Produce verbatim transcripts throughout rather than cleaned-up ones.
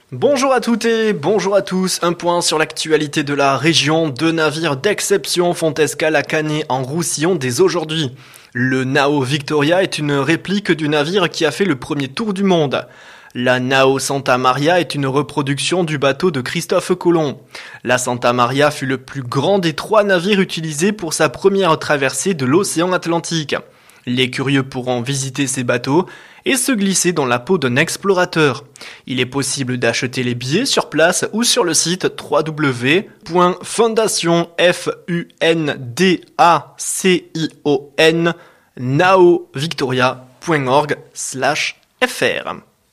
Bonjour à toutes et bonjour à tous, un point sur l'actualité de la région. Deux navires d'exception font escale à Canet en Roussillon dès aujourd'hui. Le Nao Victoria est une réplique du navire qui a fait le premier tour du monde. La Nao Santa Maria est une reproduction du bateau de Christophe Colomb. La Santa Maria fut le plus grand des trois navires utilisés pour sa première traversée de l'océan Atlantique. Les curieux pourront visiter ces bateaux et se glisser dans la peau d'un explorateur. Il est possible d'acheter les billets sur place ou sur le site w w w point fondation f u n d a c i o n naovictoria point org slash f r.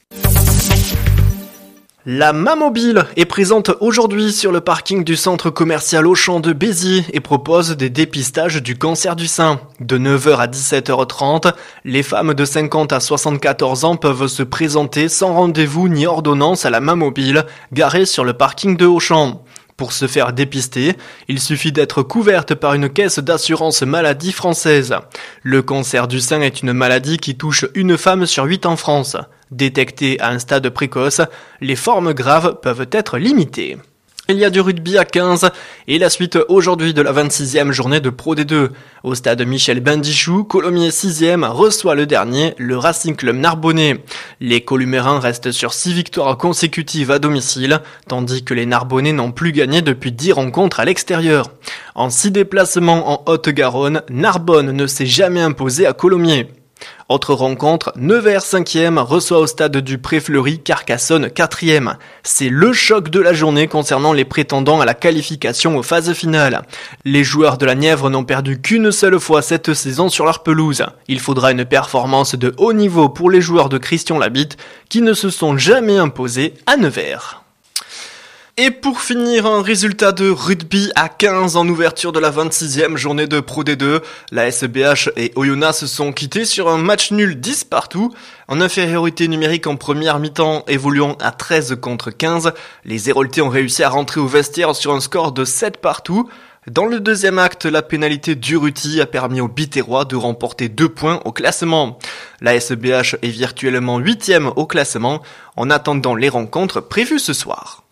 La Mamobile est présente aujourd'hui sur le parking du centre commercial Auchan de Béziers et propose des dépistages du cancer du sein. De neuf heures à dix-sept heures trente, les femmes de cinquante à soixante-quatorze ans peuvent se présenter sans rendez-vous ni ordonnance à la Mamobile, garée sur le parking de Auchan. Pour se faire dépister, il suffit d'être couverte par une caisse d'assurance maladie française. Le cancer du sein est une maladie qui touche une femme sur huit en France. Détectée à un stade précoce, les formes graves peuvent être limitées. Il y a du rugby à quinze et la suite aujourd'hui de la vingt-sixième journée de Pro D deux. Au stade Michel Bendichou, Colomiers sixième reçoit le dernier, le Racing Club Narbonnais. Les Columérins restent sur six victoires consécutives à domicile, tandis que les Narbonnais n'ont plus gagné depuis dix rencontres à l'extérieur. En six déplacements en Haute-Garonne, Narbonne ne s'est jamais imposé à Colomiers. Autre rencontre, Nevers cinquième reçoit au stade du Pré-Fleury Carcassonne quatrième. C'est le choc de la journée concernant les prétendants à la qualification aux phases finales. Les joueurs de la Nièvre n'ont perdu qu'une seule fois cette saison sur leur pelouse. Il faudra une performance de haut niveau pour les joueurs de Christian Labitte qui ne se sont jamais imposés à Nevers. Et pour finir, un résultat de rugby à quinze en ouverture de la vingt-sixième journée de Pro D deux. La S B H et Oyonnax se sont quittés sur un match nul dix partout. En infériorité numérique en première mi-temps, évoluant à treize contre quinze, les Héroltais ont réussi à rentrer au vestiaire sur un score de sept partout. Dans le deuxième acte, la pénalité d'Urruti a permis aux Biterrois de remporter deux points au classement. La S B H est virtuellement huitième au classement en attendant les rencontres prévues ce soir.